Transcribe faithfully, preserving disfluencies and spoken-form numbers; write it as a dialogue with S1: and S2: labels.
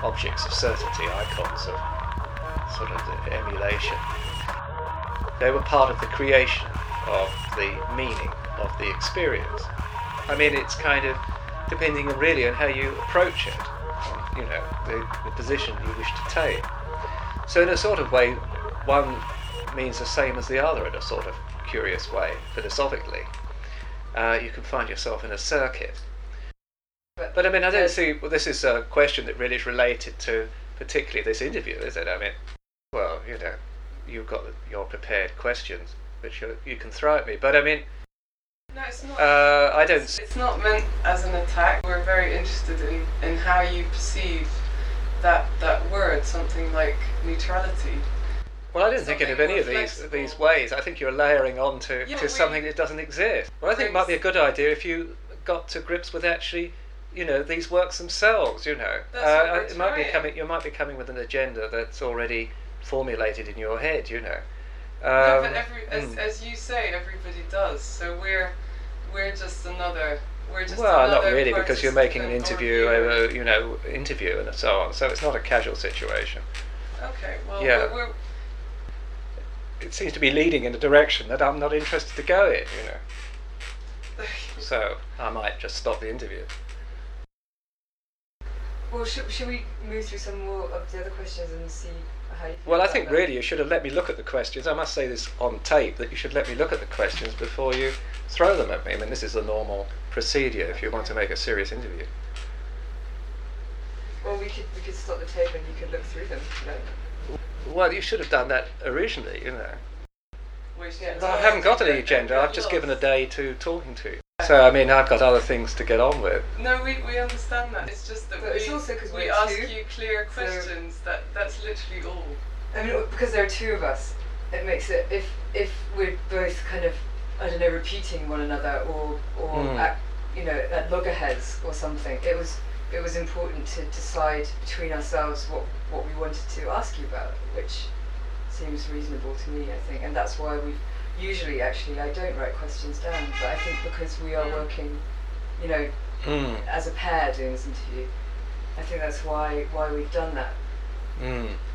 S1: objects of certainty, icons of sort of the emulation. They were part of the creation of the meaning of the experience. I mean, it's kind of depending really on how you approach it, on, you know, the, the position you wish to take. So in a sort of way, one means the same as the other in a sort of curious way, philosophically. Uh, you can find yourself in a circuit. But, but I mean, I don't see, well, this is a question that really is related to particularly this interview, is it? I mean, well, you know, you've got your prepared questions, which you, you can throw at me, but I mean,
S2: no, it's not.
S1: Uh, I don't.
S2: It's, it's not meant as an attack. We're very interested in, in how you perceive that that word, something like neutrality.
S1: Well, I didn't think of any of these
S2: flexible.
S1: these ways. I think you're layering on to,
S2: Yeah,
S1: to
S2: we-
S1: something that doesn't exist. Well, I think it might be a good idea if you got to grips with actually, you know, these works themselves. You know,
S2: That's what we're
S1: it might be
S2: trying.
S1: coming. You might be coming with an agenda that's already formulated in your head. You know. Um,
S2: no, but every, as,
S1: mm.
S2: as you say, everybody does. So we're we're just another. We're just
S1: Well,
S2: another
S1: not really, because you're making an
S2: participant
S1: interview,
S2: or viewer.
S1: uh, you know, interview and so on. So it's not a casual situation.
S2: Okay, well,
S1: Yeah.
S2: we're, we're
S1: It seems to be leading in a direction that I'm not interested to go in, you know. So I might just stop the interview.
S3: Well, should, should we move through some more of the other questions and see how you feel
S1: Well, I
S3: about
S1: think
S3: them?
S1: really you should have let me look at the questions. I must say this on tape, that you should let me look at the questions before you throw them at me. I mean, this is the normal procedure if you want to make a serious interview.
S3: Well, we could we could stop the tape and you could look through them. You know?
S1: Well, you should have done that originally, you know.
S2: we should
S3: Yeah,
S1: Well, I haven't got any agenda. I've just given a day to talking to you. So, I mean, I've got other things to get on with.
S2: No, we, we understand that. It's just that
S3: But
S2: we,
S3: it's also 'cause
S2: we
S3: we're
S2: ask
S3: two,
S2: you clear
S3: so-
S2: questions. That that's literally all.
S3: I mean, because there are two of us, it makes it if if we're both kind of I don't know repeating one another or or
S1: Mm.
S3: at, you know at loggerheads or something. It was it was important to decide between ourselves what what we wanted to ask you about, which seems reasonable to me, I think, and that's why we usually actually I don't write questions down, but I think because we are
S2: Mm.
S3: working, you know,
S1: Mm.
S3: as a pair doing this interview, I think that's why why we've done that.
S1: Mm.